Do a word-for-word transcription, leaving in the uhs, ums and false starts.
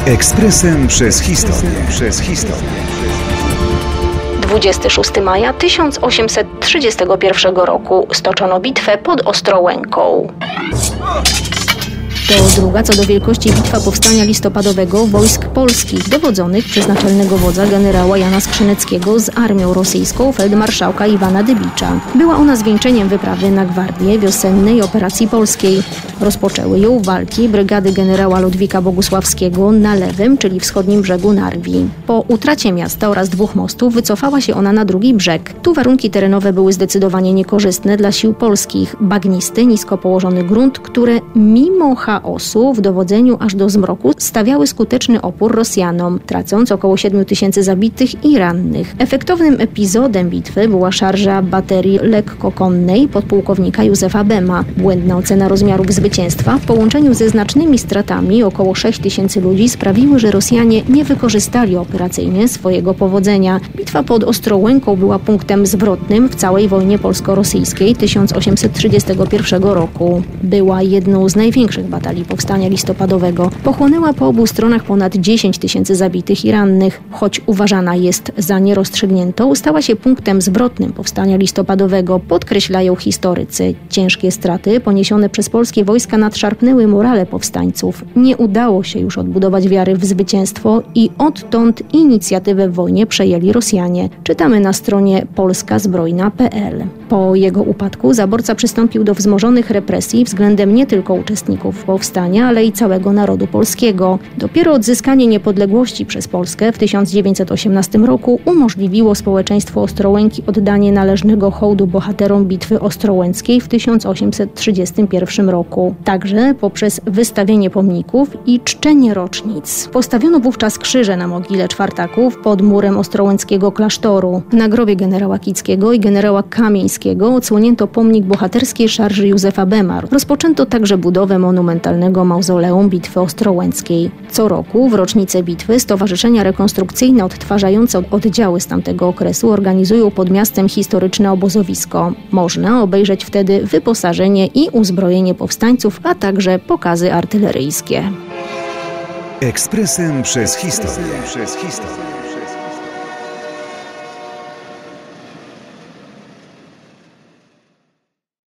Ekspresem przez historię. Przez historię. dwudziestego szóstego maja tysiąc osiemset trzydziestego pierwszego roku stoczono bitwę pod Ostrołęką. To druga co do wielkości bitwa powstania listopadowego wojsk polskich, dowodzonych przez naczelnego wodza generała Jana Skrzyneckiego z armią rosyjską feldmarszałka Iwana Dybicza. Była ona zwieńczeniem wyprawy na Gwardię wiosennej operacji polskiej. Rozpoczęły ją walki brygady generała Ludwika Bogusławskiego na lewym, czyli wschodnim brzegu Narwi. Po utracie miasta oraz dwóch mostów wycofała się ona na drugi brzeg. Tu warunki terenowe były zdecydowanie niekorzystne dla sił polskich. Bagnisty, nisko położony grunt, które mimo chaosu w dowodzeniu aż do zmroku stawiały skuteczny opór Rosjanom, tracąc około siedmiu tysięcy zabitych i rannych. Efektownym epizodem bitwy była szarża baterii lekkokonnej podpułkownika Józefa Bema. Błędna ocena rozmiarów zwycięstwa w połączeniu ze znacznymi stratami, około sześć tysięcy ludzi, sprawiły, że Rosjanie nie wykorzystali operacyjnie swojego powodzenia. Bitwa pod Ostrołęką była punktem zwrotnym w całej wojnie polsko-rosyjskiej tysiąc osiemset trzydziestego pierwszego roku. Była jedną z największych batalii powstania listopadowego. Pochłonęła po obu stronach ponad dziesięć tysięcy zabitych i rannych. Choć uważana jest za nierozstrzygniętą, stała się punktem zwrotnym powstania listopadowego, podkreślają historycy. Ciężkie straty poniesione przez polskie wojska nadszarpnęły morale powstańców. Nie udało się już odbudować wiary w zwycięstwo i odtąd inicjatywę w wojnie przejęli Rosjanie. Czytamy na stronie polska zbrojna kropka p l. Po jego upadku zaborca przystąpił do wzmożonych represji względem nie tylko uczestników powstania, ale i całego narodu polskiego. Dopiero odzyskanie niepodległości przez Polskę w tysiąc dziewięćset osiemnastym roku umożliwiło społeczeństwu Ostrołęki oddanie należnego hołdu bohaterom bitwy ostrołęckiej w tysiąc osiemset trzydziestym pierwszym roku. Także poprzez wystawienie pomników i czczenie rocznic. Postawiono wówczas krzyże na mogile czwartaków pod murem ostrołęckiego klasztoru. Na grobie generała Kickiego i generała Kamieńskiego odsłonięto pomnik bohaterskiej szarży Józefa Bema. Rozpoczęto także budowę monumentalnego mauzoleum Bitwy Ostrołęckiej. Co roku w rocznicę bitwy stowarzyszenia rekonstrukcyjne odtwarzające oddziały z tamtego okresu organizują pod miastem historyczne obozowisko. Można obejrzeć wtedy wyposażenie i uzbrojenie powstańców, a także pokazy artyleryjskie. Ekspresem przez historię. Przez historię.